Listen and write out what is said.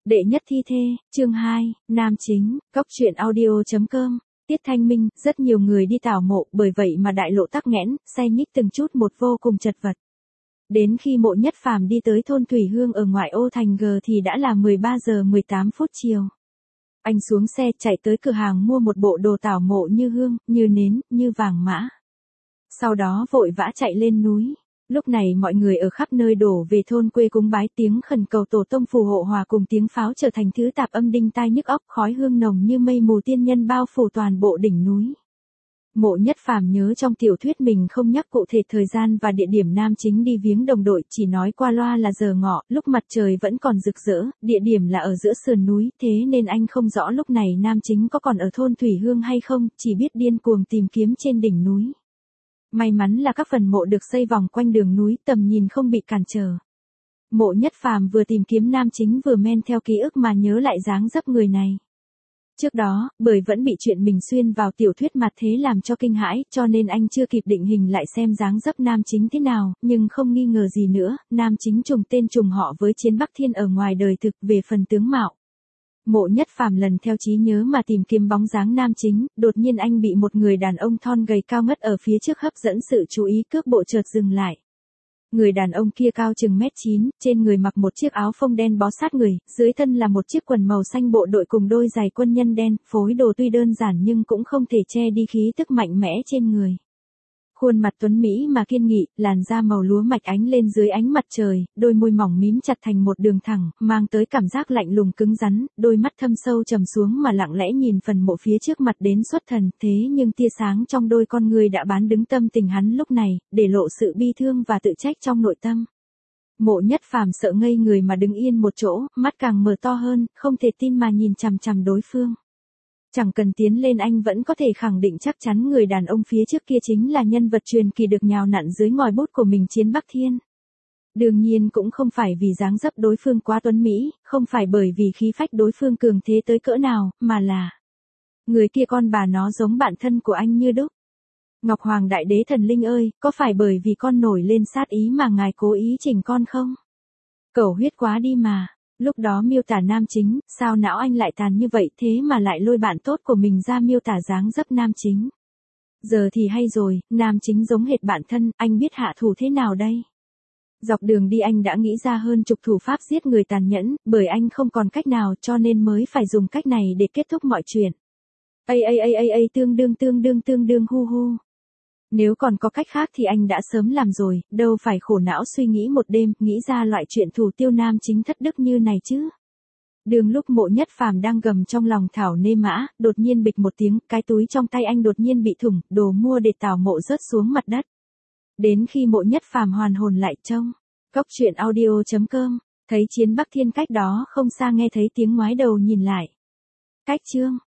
Đệ nhất thi thê, chương 2, nam chính, cóc truyện audio.com, Tiết Thanh Minh, rất nhiều người đi tảo mộ, bởi vậy mà đại lộ tắc nghẽn, xe nhích từng chút một vô cùng chật vật. Đến khi Mộ Nhất Phàm đi tới thôn Thủy Hương ở ngoại ô thành G thì đã là 13 giờ 18 phút chiều. Anh xuống xe chạy tới cửa hàng mua một bộ đồ tảo mộ như hương, như nến, như vàng mã. Sau đó vội vã chạy lên núi. Lúc này mọi người ở khắp nơi đổ về thôn quê cúng bái, tiếng khẩn cầu tổ tông phù hộ hòa cùng tiếng pháo trở thành thứ tạp âm đinh tai nhức óc, khói hương nồng như mây mù tiên nhân bao phủ toàn bộ đỉnh núi. Mộ Nhất Phàm nhớ trong tiểu thuyết mình không nhắc cụ thể thời gian và địa điểm nam chính đi viếng đồng đội, chỉ nói qua loa là giờ ngọ, lúc mặt trời vẫn còn rực rỡ, địa điểm là ở giữa sườn núi, thế nên anh không rõ lúc này nam chính có còn ở thôn Thủy Hương hay không, chỉ biết điên cuồng tìm kiếm trên đỉnh núi. May mắn là các phần mộ được xây vòng quanh đường núi, tầm nhìn không bị cản trở. Mộ Nhất Phàm vừa tìm kiếm nam chính vừa men theo ký ức mà nhớ lại dáng dấp người này. Trước đó, bởi vẫn bị chuyện mình xuyên vào tiểu thuyết mặt thế làm cho kinh hãi, cho nên anh chưa kịp định hình lại xem dáng dấp nam chính thế nào, nhưng không nghi ngờ gì nữa, nam chính trùng tên trùng họ với Chiến Bắc Thiên ở ngoài đời thực. Về phần tướng mạo, Mộ Nhất Phàm lần theo trí nhớ mà tìm kiếm bóng dáng nam chính, đột nhiên anh bị một người đàn ông thon gầy cao ngất ở phía trước hấp dẫn sự chú ý, cước bộ chợt dừng lại. Người đàn ông kia cao chừng 1m9, trên người mặc một chiếc áo phông đen bó sát người, dưới thân là một chiếc quần màu xanh bộ đội cùng đôi giày quân nhân đen, phối đồ tuy đơn giản nhưng cũng không thể che đi khí tức mạnh mẽ trên người. Khuôn mặt tuấn mỹ mà kiên nghị, làn da màu lúa mạch ánh lên dưới ánh mặt trời, đôi môi mỏng mím chặt thành một đường thẳng, mang tới cảm giác lạnh lùng cứng rắn, đôi mắt thâm sâu trầm xuống mà lặng lẽ nhìn phần mộ phía trước mặt đến xuất thần, thế nhưng tia sáng trong đôi con người đã bán đứng tâm tình hắn lúc này, để lộ sự bi thương và tự trách trong nội tâm. Mộ Nhất Phàm sợ ngây người mà đứng yên một chỗ, mắt càng mở to hơn, không thể tin mà nhìn chằm chằm đối phương. Chẳng cần tiến lên anh vẫn có thể khẳng định chắc chắn người đàn ông phía trước kia chính là nhân vật truyền kỳ được nhào nặn dưới ngòi bút của mình, Chiến Bắc Thiên. Đương nhiên cũng không phải vì dáng dấp đối phương quá tuấn mỹ, không phải bởi vì khí phách đối phương cường thế tới cỡ nào, mà là người kia con bà nó giống bạn thân của anh như đúc. Ngọc Hoàng Đại Đế thần linh ơi, có phải bởi vì con nổi lên sát ý mà ngài cố ý chỉnh con không? Cẩu huyết quá đi mà. Lúc đó miêu tả nam chính, sao não anh lại tàn như vậy, thế mà lại lôi bạn tốt của mình ra miêu tả dáng dấp nam chính. Giờ thì hay rồi, nam chính giống hệt bạn thân, anh biết hạ thủ thế nào đây? Dọc đường đi anh đã nghĩ ra hơn chục thủ pháp giết người tàn nhẫn, bởi anh không còn cách nào cho nên mới phải dùng cách này để kết thúc mọi chuyện. Tương đương hu hu. Nếu còn có cách khác thì anh đã sớm làm rồi, đâu phải khổ não suy nghĩ một đêm, nghĩ ra loại chuyện thủ tiêu nam chính thất đức như này chứ. Đường lúc Mộ Nhất Phàm đang gầm trong lòng thảo nê mã, đột nhiên bịch một tiếng, cái túi trong tay anh đột nhiên bị thủng, đồ mua để tảo mộ rớt xuống mặt đất. Đến khi Mộ Nhất Phàm hoàn hồn lại trông, cóc truyện audio.com, thấy Chiến Bắc Thiên cách đó không xa nghe thấy tiếng ngoái đầu nhìn lại. Cách chương